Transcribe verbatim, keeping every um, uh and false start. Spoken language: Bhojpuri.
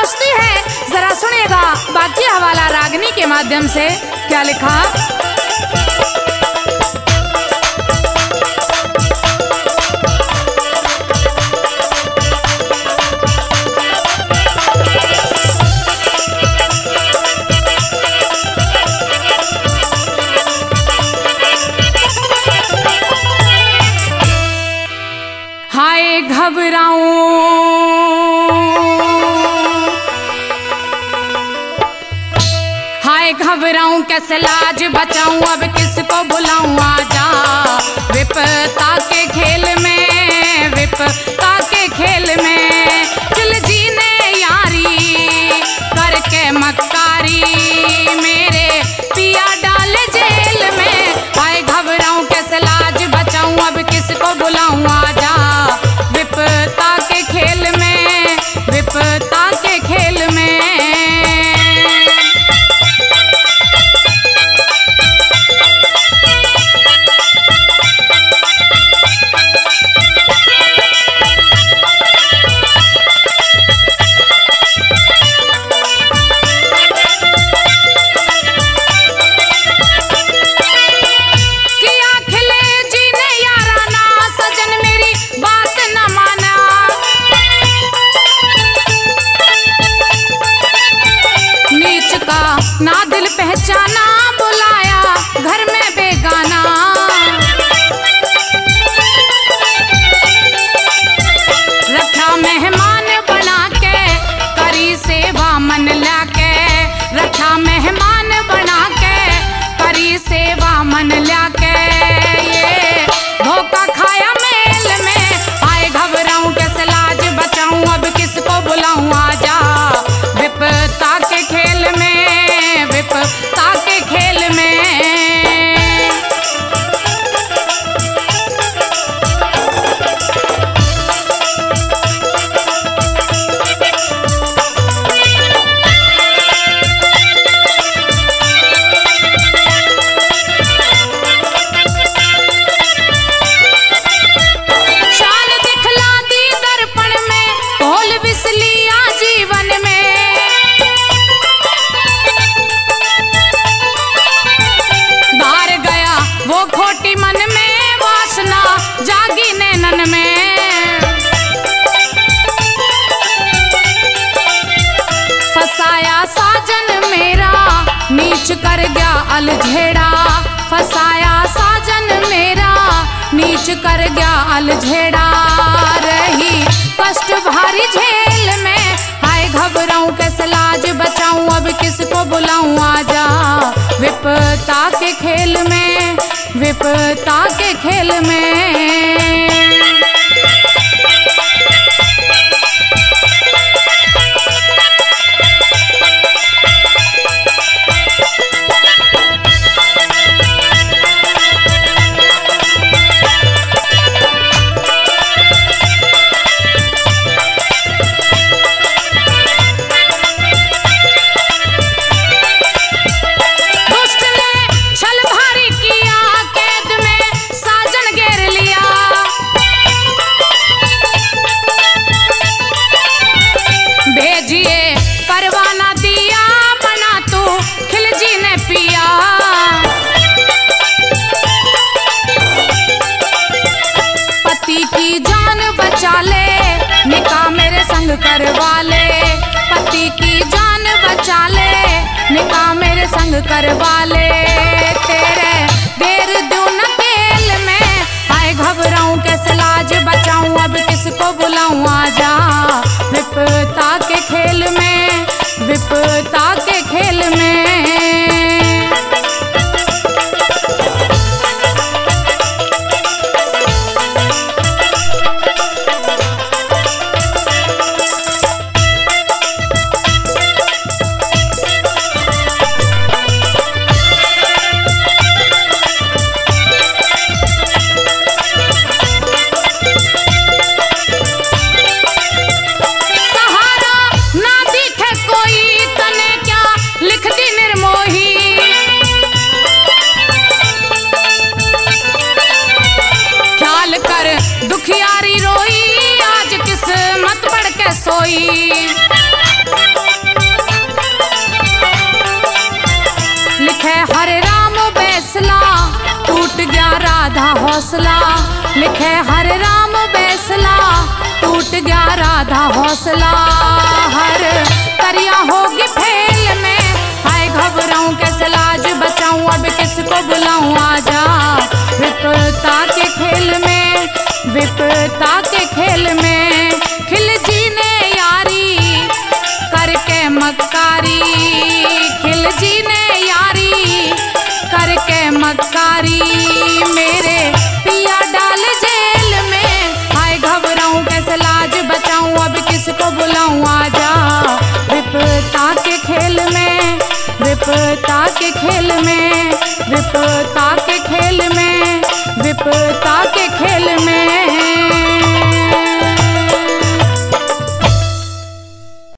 सोचती है, जरा सुनिएगा बाकी हवाला रागनी के माध्यम से क्या लिखा। हाय घबराऊं, हाय घबराऊं, कैसे लाज बचाऊं, अब किसको बुलाऊं, आजा विपता के खेल में, विपता के खेल में दिल जीने यारी करके मक्कारी, मेरे पिया डाल जेल में। हाय घबराऊं, कैसे लाज बचाऊं, अब किसको बुलाऊं, आजा विपता के खेल में, विपता के खेल में। ना दिल पहचाना, बुलाया घर में बेगाना, रखा मेहमान बना के, करी सेवा मन लाके, रखा मेहमान बना के, करी सेवा मन लाके, ये धोखा खाया मेल में। आए घबराऊं, कैसे लाज बचाऊं, अब किसको बुलाऊं, आजा विपता के खेल में, विपता के खेल में। चाल दिखला दी दर्पण में, ढोल बिसलियां जीवन में, धार गया वो खोटी मन में, वासना जागी नैनन में, फसाया साजन मेरा नीच कर गया अलझेड़ा, फसाया साजन मेरा नीच कर गया अलझेड़ा, रही कष्ट भारी झेल में। हाय घबराऊं, कैसे लाज बचाऊं, अब किसको बुलाऊं, आजा विपता के खेल में, विपता के खेल में। करवा ले, पति की जान बचा ले, निकाह मेरे संग करवा ले, तेरे देर दूं नकेल में। हाय घबराऊं, कैसे लाज बचाऊं, अब किसको बुलाऊं, आजा विपता के खेल में, विपता के खेल में। दुखियारी रोई, आज किस्मत बढ़ के सोई। राधा हौसला, लिखे हरे राम बैसला, टूट गया राधा हौसला, हर तरिया होगी फेल में, हाय घबराऊं कैसे लाज बचाऊं, अब किसको बुलाऊं, आजा विपता के खेल में, विपता के खेल में, खिल जीने यारी करके मक्कारी, खिल जीने यारी करके मक्कारी, मेरे पिया डाल जेल में, हाय घबराऊं कैसे लाज बचाऊं, अब किसको बुलाऊं, आजा विपता के खेल में, विपता के खेल में, विपता के खेल में, विपता के खेल में।